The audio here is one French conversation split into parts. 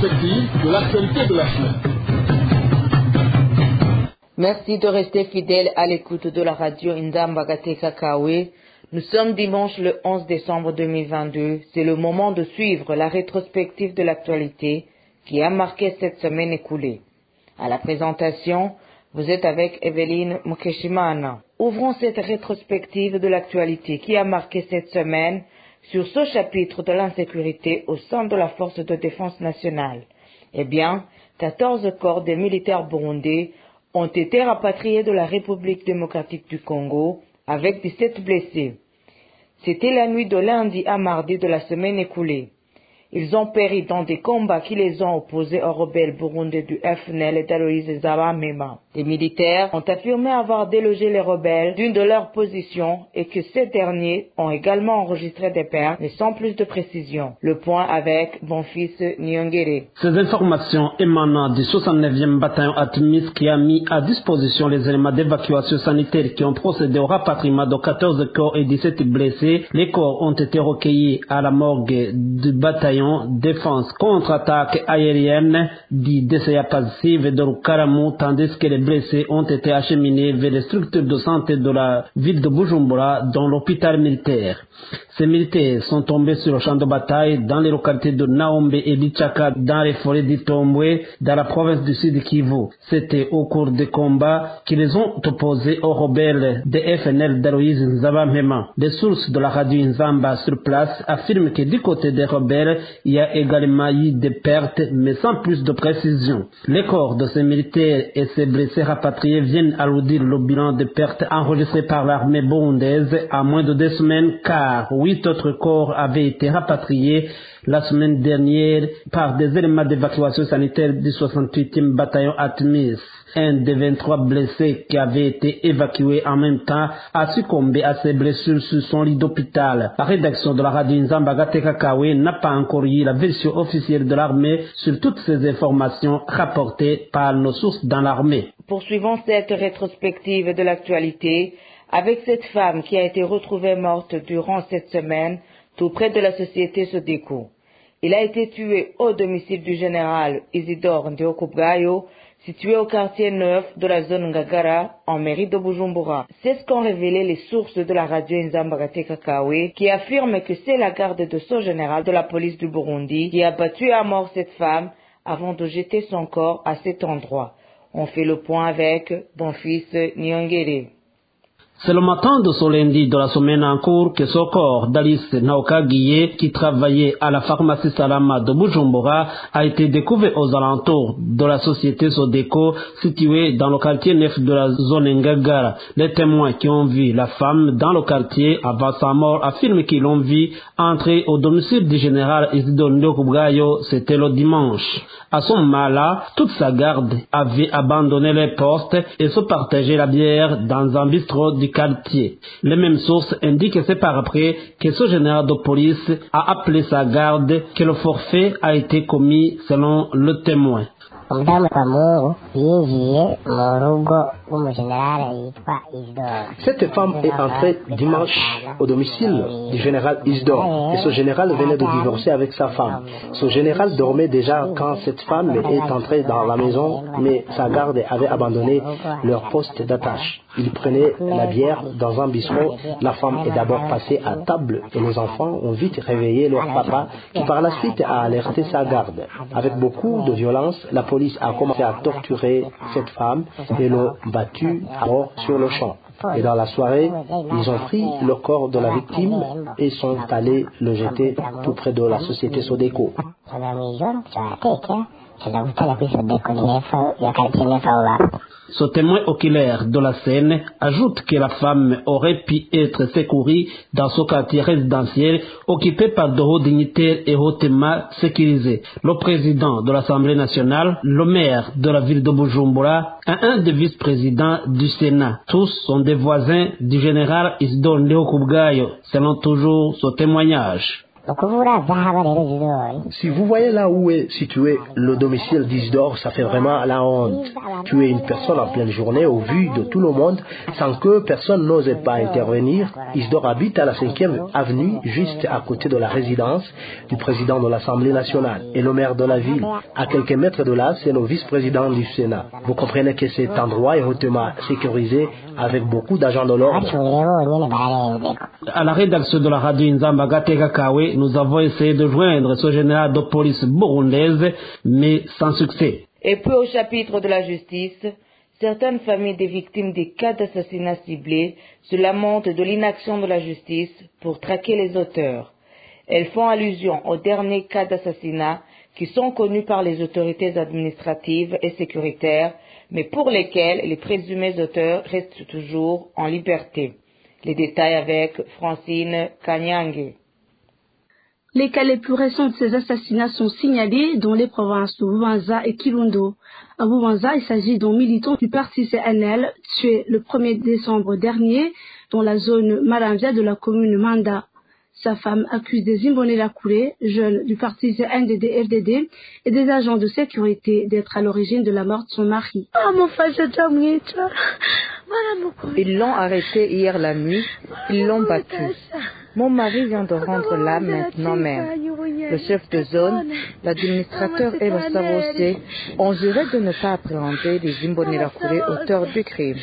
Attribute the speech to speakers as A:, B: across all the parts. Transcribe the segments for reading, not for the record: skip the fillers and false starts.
A: rétrospective de l'actualité de la semaine.
B: Merci de rester fidèle à l'écoute de la radio Nzamba Gateka Kawe. Nous sommes dimanche le 11 décembre 2022. C'est le moment de suivre la rétrospective de l'actualité qui a marqué cette semaine écoulée. À la présentation, vous êtes avec Evelyne Mukeshimana. Ouvrons cette rétrospective de l'actualité qui a marqué cette semaine sur ce chapitre de l'insécurité au sein de la force de défense nationale. 14 corps des militaires burundais ont été rapatriés de la République démocratique du Congo avec 17 blessés. C'était la nuit de lundi à mardi de la semaine écoulée. Ils ont péri dans des combats qui les ont opposés aux rebelles burundais du FNL et d'Aloïse Nzabamhema. Les militaires ont affirmé avoir délogé les rebelles d'une de leurs positions et que ces derniers ont également enregistré des pertes, mais sans plus de précision. Le point avec Bonfils Nyongere.
C: Ces informations émanant du 69e bataillon Atmis qui a mis à disposition les éléments d'évacuation sanitaire qui ont procédé au rapatriement de 14 corps et 17 blessés. Les corps ont été recueillis à la morgue du bataillon défense contre-attaque aérienne du DCA Passive de Rukaramu, tandis que les blessés ont été acheminés vers les structures de santé de la ville de Bujumbura, dans l'hôpital militaire. Ces militaires sont tombés sur le champ de bataille dans les localités de Naombe et Bichaka, dans les forêts d'Itombwe, dans la province du Sud Kivu. C'était au cours des combats qui les ont opposés aux rebelles de FNL d'Aloïse Nzabamhema. Les sources de la radio Nzamba sur place affirment que du côté des rebelles, il y a également eu des pertes, mais sans plus de précision. Les corps de ces militaires et ces blessés rapatriés viennent alourdir le bilan de pertes enregistrées par l'armée burundaise en moins de 2 semaines, car 8 autres corps avaient été rapatriés la semaine dernière par des éléments d'évacuation sanitaire du 68e bataillon Atmis. Un des 23 blessés qui avait été évacué en même temps a succombé à ses blessures sur son lit d'hôpital. La rédaction de la radio Nzamba Gateka Kawe n'a pas encore eu la version officielle de l'armée sur toutes ces informations rapportées par nos sources dans l'armée.
B: Poursuivons cette rétrospective de l'actualité avec cette femme qui a été retrouvée morte durant cette semaine tout près de la société Sodeco. Il a été tué au domicile du général Isidore Ndiokubwayo, situé au quartier 9 de la zone Ngagara, en mairie de Bujumbura. C'est ce qu'ont révélé les sources de la radio Nzamba Gateka Kawe, qui affirme que c'est la garde de ce général de la police du Burundi qui a battu à mort cette femme avant de jeter son corps à cet endroit. On fait le point avec Bonfils Nyongere.
C: C'est le matin de ce lundi de la semaine en cours que ce corps d'Alice Naokagiye, qui travaillait à la pharmacie Salama de Bujumbura, a été découvert aux alentours de la société Sodeco, située dans le quartier 9 de la zone Ngagara. Les témoins qui ont vu la femme dans le quartier avant sa mort affirment qu'ils l'ont vue entrer au domicile du général Isidore Ndiokubwayo, c'était le dimanche. À ce moment-là, toute sa garde avait abandonné les postes et se partageait la bière dans un bistrot du quartier. Les mêmes sources indiquent que c'est par après que ce général de police a appelé sa garde que le forfait a été commis selon le témoin.
D: Cette femme est entrée dimanche au domicile du général Isidore et ce général venait de divorcer avec sa femme. Ce général dormait déjà quand cette femme est entrée dans la maison, mais sa garde avait abandonné leur poste d'attache. Ils prenaient la bière dans un bistrot. La femme est d'abord passée à table et les enfants ont vite réveillé leur papa qui par la suite a alerté sa garde. Avec beaucoup de violence, la police a commencé à torturer cette femme et l'ont battue à mort sur le champ. Et dans la soirée, ils ont pris le corps de la victime et sont allés le jeter tout près de la société Sodeco.
C: Ce témoin oculaire de la scène ajoute que la femme aurait pu être secourue dans ce quartier résidentiel occupé par de hauts dignitaires et hautement sécurisés. Le président de l'Assemblée nationale, le maire de la ville de Bujumbura et un des vice-présidents du Sénat. Tous sont des voisins du général Isidore Ndiokubwayo, selon toujours ce témoignage.
D: Si vous voyez là où est situé le domicile d'Isidore, ça fait vraiment la honte. Tuer une personne en pleine journée au vu de tout le monde sans que personne n'ose pas intervenir. Isidore habite à la 5e avenue, juste à côté de la résidence du président de l'Assemblée nationale. Et le maire de la ville, à quelques mètres de là, c'est le vice-président du Sénat. Vous comprenez que cet endroit est hautement sécurisé avec beaucoup d'agents de l'ordre.
C: À la rédaction de la radio Inzamba Gateka Kawe, nous avons essayé de joindre ce général de police burundaise, mais sans succès.
B: Et puis au chapitre de la justice, certaines familles des victimes des cas d'assassinats ciblés se lamentent de l'inaction de la justice pour traquer les auteurs. Elles font allusion aux derniers cas d'assassinat qui sont connus par les autorités administratives et sécuritaires, mais pour lesquels les présumés auteurs restent toujours en liberté. Les détails avec Francine Kanyange.
E: Les cas les plus récents de ces assassinats sont signalés dans les provinces de Bubanza et Kirundo. À Bubanza, il s'agit d'un militant du parti CNL tué le 1er décembre dernier dans la zone Maramvia de la commune Manda. Sa femme accuse des Imbonerakure, jeunes du parti CNDD-FDD, et des agents de sécurité d'être à l'origine de la mort de son mari.
B: Ils l'ont arrêté hier la nuit, ils l'ont battu. Mon mari vient de rendre là maintenant même. Le chef de zone, l'administrateur et le Savosé ont juré de ne pas appréhender les Imbonerakure auteurs du crime.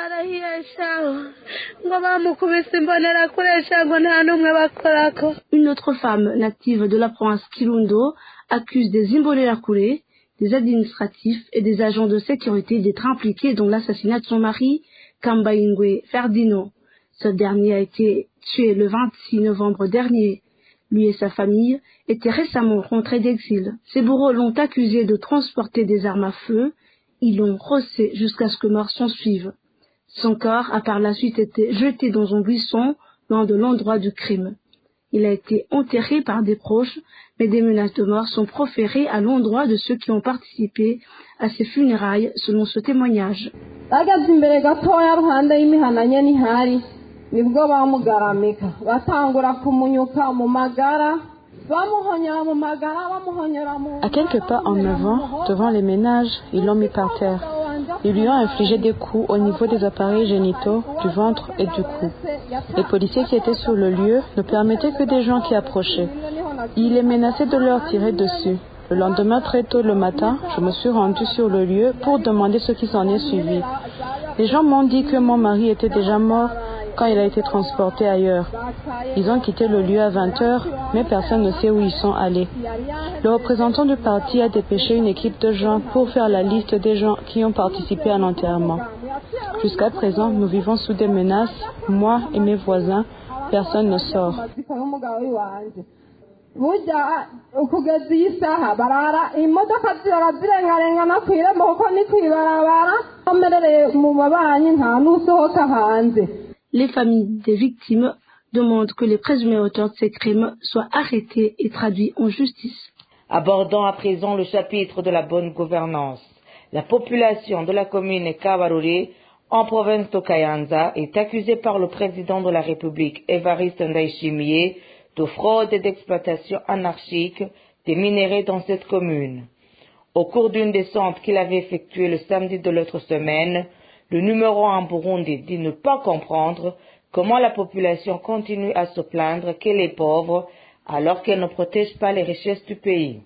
E: Une autre femme native de la province Kirundo accuse des Imbonerakure, des administratifs et des agents de sécurité d'être impliqués dans l'assassinat de son mari, Kambaingwe Ferdinand. Ce dernier a été tué le 26 novembre dernier. Lui et sa famille étaient récemment rentrés d'exil. Ses bourreaux l'ont accusé de transporter des armes à feu. Ils l'ont rossé jusqu'à ce que mort s'en suive. Son corps a par la suite été jeté dans un buisson loin de l'endroit du crime. Il a été enterré par des proches, mais des menaces de mort sont proférées à l'endroit de ceux qui ont participé à ses funérailles, selon ce témoignage.
F: À quelques pas en avant, devant les ménages, ils l'ont mis par terre. Ils lui ont infligé des coups au niveau des appareils génitaux, du ventre et du cou. Les policiers qui étaient sur le lieu ne permettaient que des gens qui approchaient. Il est menacé de leur tirer dessus. Le lendemain, très tôt le matin, je me suis rendue sur le lieu pour demander ce qui s'en est suivi. Les gens m'ont dit que mon mari était déjà mort quand il a été transporté ailleurs. Ils ont quitté le lieu à 20h, mais personne ne sait où ils sont allés. Le représentant du parti a dépêché une équipe de gens pour faire la liste des gens qui ont participé à l'enterrement. Jusqu'à présent, nous vivons sous des menaces. Moi et mes voisins, personne ne sort.
E: Les familles des victimes demandent que les présumés auteurs de ces crimes soient arrêtés et traduits en justice.
B: Abordons à présent le chapitre de la bonne gouvernance. La population de la commune Kabarore, en province de Kayanza, est accusée par le président de la République, Évariste Ndayishimiye, de fraude et d'exploitation anarchique des minerais dans cette commune. Au cours d'une descente qu'il avait effectuée le samedi de l'autre semaine, le numéro 1 Burundi dit ne pas comprendre comment la population continue à se plaindre qu'elle est pauvre alors qu'elle ne protège pas les richesses du pays.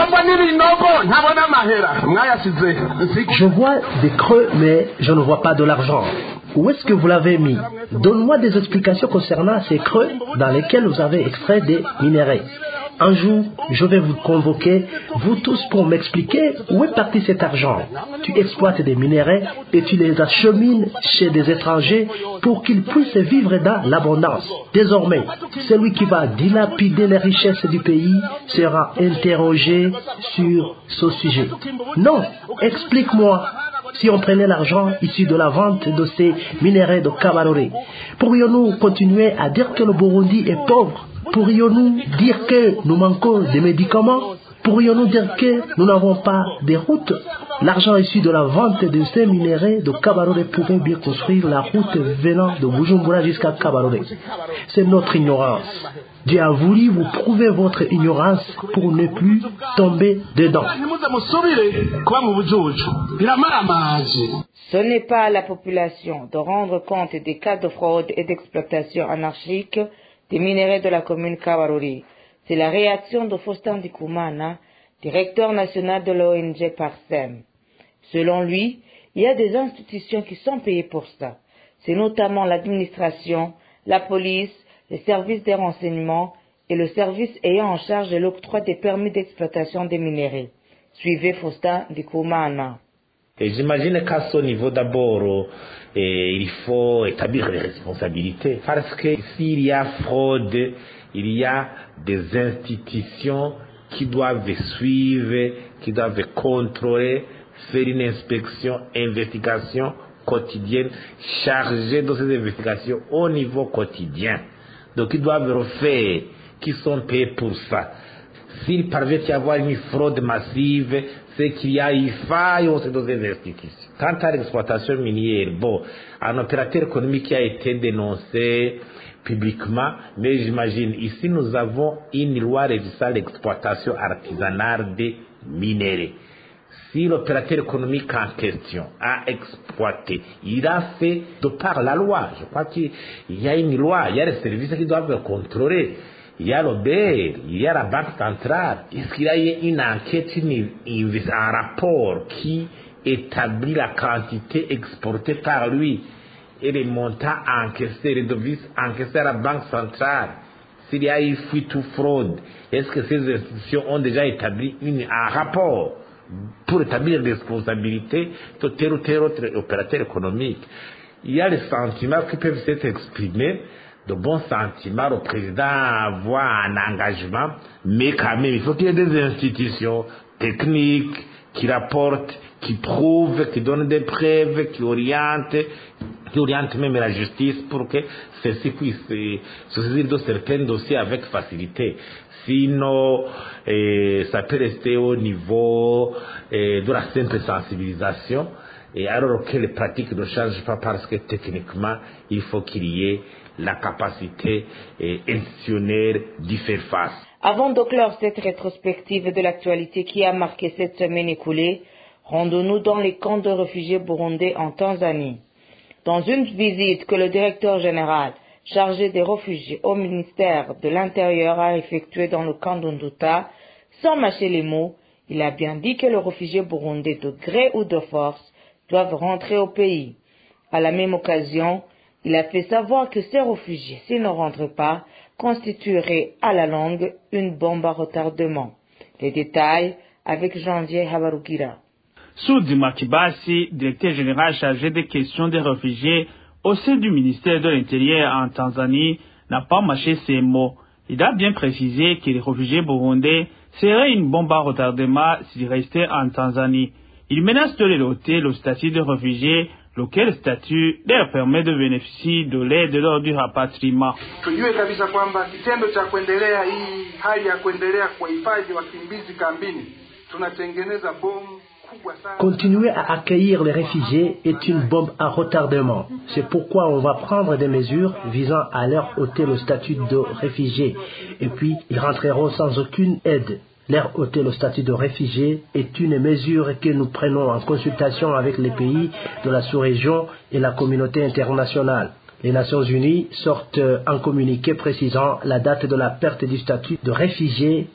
D: Je vois des creux, mais je ne vois pas de l'argent. Où est-ce que vous l'avez mis? Donne-moi des explications concernant ces creux dans lesquels vous avez extrait des minéraux. Un jour, je vais vous convoquer, vous tous, pour m'expliquer où est parti cet argent. Tu exploites des minéraux et tu les achemines chez des étrangers pour qu'ils puissent vivre dans l'abondance. Désormais, celui qui va dilapider les richesses du pays sera interrogé sur ce sujet. Non, explique-moi. Si on prenait l'argent issu de la vente de ces minéraux de Kabarore, pourrions-nous continuer à dire que le Burundi est pauvre? Pourrions-nous dire que nous manquons de médicaments? Pourrions-nous dire que nous n'avons pas de route? L'argent issu de la vente de ces minéraux de Kabarore pouvait bien construire la route venant de Bujumbura jusqu'à Kabarore. C'est notre ignorance. Dieu a voulu vous prouver votre ignorance pour ne plus tomber dedans.
B: Ce n'est pas à la population de rendre compte des cas de fraude et d'exploitation anarchique des minéraux de la commune Kabarore. C'est la réaction de Faustin Ndikumana, directeur national de l'ONG Parsem. Selon lui, il y a des institutions qui sont payées pour ça. C'est notamment l'administration, la police, les services des renseignements et le service ayant en charge de l'octroi des permis d'exploitation des minéraux. Suivez Faustin Ndikumana.
G: Et j'imagine qu'à ce niveau d'abord, il faut établir les responsabilités. Parce que s'il y a fraude, il y a des institutions qui doivent suivre, qui doivent contrôler, faire une inspection, investigation quotidienne, chargée de ces investigations au niveau quotidien. Donc ils doivent refaire, qui sont payés pour ça. S'il parvient à y avoir une fraude massive, c'est qu'il y a une faille au sein de ces institutions. Quant à l'exploitation minière, bon, un opérateur économique qui a été dénoncé publiquement, mais j'imagine, ici nous avons une loi régissant l'exploitation artisanale des minéraux. Si l'opérateur économique en question a exploité, il a fait de par la loi. Je crois qu'il y a une loi, il y a les services qui doivent contrôler. Il y a l'OBR, il y a la Banque centrale. Est-ce qu'il y a une enquête, un rapport qui établit la quantité exportée par lui et les montants encaissés, les devises encaissées à la Banque centrale? S'il y a eu fuite ou fraude, est-ce que ces institutions ont déjà établi un rapport pour établir des responsabilités de tel ou tel autre opérateur économique? Il y a les sentiments qui peuvent s'être exprimés, de bons sentiments, le président voit un engagement, mais quand même, il faut qu'il y ait des institutions techniques qui rapportent, qui prouvent, qui donnent des preuves, qui orientent même la justice pour que celle-ci puisse se saisir de certains dossiers avec facilité. Sinon, ça peut rester au niveau de la simple sensibilisation, et alors que les pratiques ne changent pas parce que techniquement, il faut qu'il y ait la capacité institutionnelle d'y faire face.
B: Avant de clore cette rétrospective de l'actualité qui a marqué cette semaine écoulée, rendons-nous dans les camps de réfugiés burundais en Tanzanie. Dans une visite que le directeur général chargé des réfugiés au ministère de l'Intérieur a effectuée dans le camp d'Unduta, sans mâcher les mots, il a bien dit que les réfugiés burundais de gré ou de force doivent rentrer au pays. À la même occasion, il a fait savoir que ces réfugiés, s'ils ne rentrent pas, constitueraient à la longue une bombe à retardement. Les détails avec Janvier Habarugira.
H: Soudi Makibasi, directeur général chargé des questions des réfugiés au sein du ministère de l'Intérieur en Tanzanie, n'a pas mâché ses mots. Il a bien précisé que les réfugiés burundais seraient une bombe à retardement s'ils restaient en Tanzanie. Il menace de les ôter le statut de réfugiés, lequel statut leur permet de bénéficier de l'aide lors du rapatriement.
I: Tujue kabisa kwamba kitendo cha kuendelea hii hali ya kuendelea kuwahifadhi wakimbizi kambini tunatengeneza bomu.
D: Continuer à accueillir les réfugiés est une bombe à retardement. C'est pourquoi on va prendre des mesures visant à leur ôter le statut de réfugiés. Et puis, ils rentreront sans aucune aide. Leur ôter le statut de réfugié est une mesure que nous prenons en consultation avec les pays de la sous-région et la communauté internationale. Les Nations Unies sortent un communiqué précisant la date de la perte du statut de réfugié.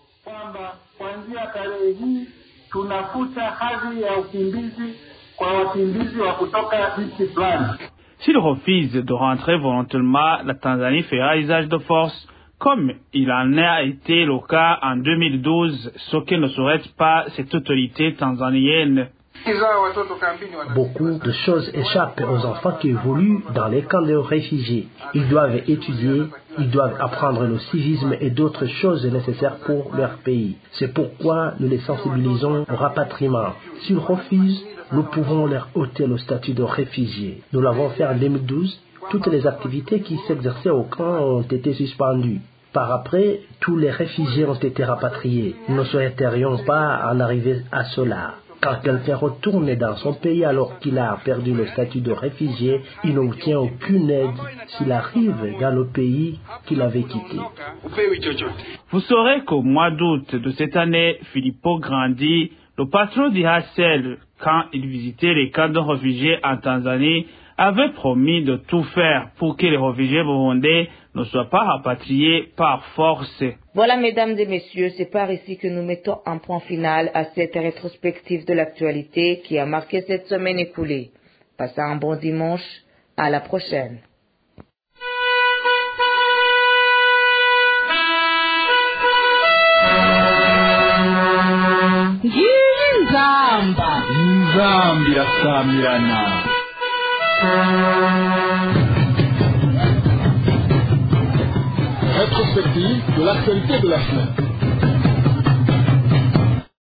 H: S'il refuse de rentrer volontairement, la Tanzanie fera usage de force, comme il en a été le cas en 2012, ce que ne souhaite pas cette autorité tanzanienne.
D: Beaucoup de choses échappent aux enfants qui évoluent dans les camps de réfugiés. Ils doivent étudier, ils doivent apprendre le civisme et d'autres choses nécessaires pour leur pays. C'est pourquoi nous les sensibilisons au rapatriement. S'ils refusent, nous pouvons leur ôter le statut de réfugiés. Nous l'avons fait en 2012. Toutes les activités qui s'exerçaient au camp ont été suspendues. Par après, tous les réfugiés ont été rapatriés. Nous ne souhaiterions pas en arriver à cela. Quand quelqu'un retourne dans son pays alors qu'il a perdu le statut de réfugié, il n'obtient aucune aide s'il arrive dans le pays qu'il avait quitté.
H: Vous saurez qu'au mois d'août de cette année, Filippo Grandi, le patron du HCR, quand il visitait les camps de réfugiés en Tanzanie, avait promis de tout faire pour que les réfugiés burundais ne soient pas rapatriés par force.
B: Voilà, mesdames et messieurs, c'est par ici que nous mettons un point final à cette rétrospective de l'actualité qui a marqué cette semaine écoulée. Passez un bon dimanche, à la prochaine.
A: Nzambi rasamirana. Rétrospective de l'actualité de la semaine.